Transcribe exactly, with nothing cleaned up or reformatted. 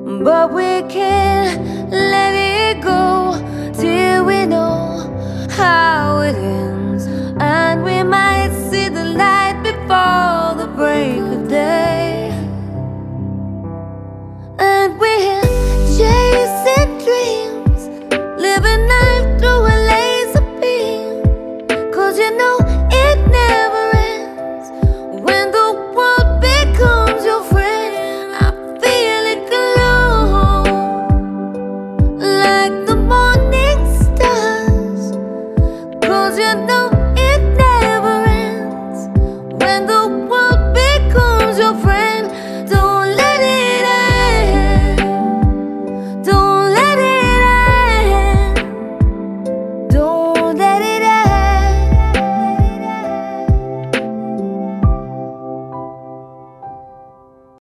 but we can't let it go till we know how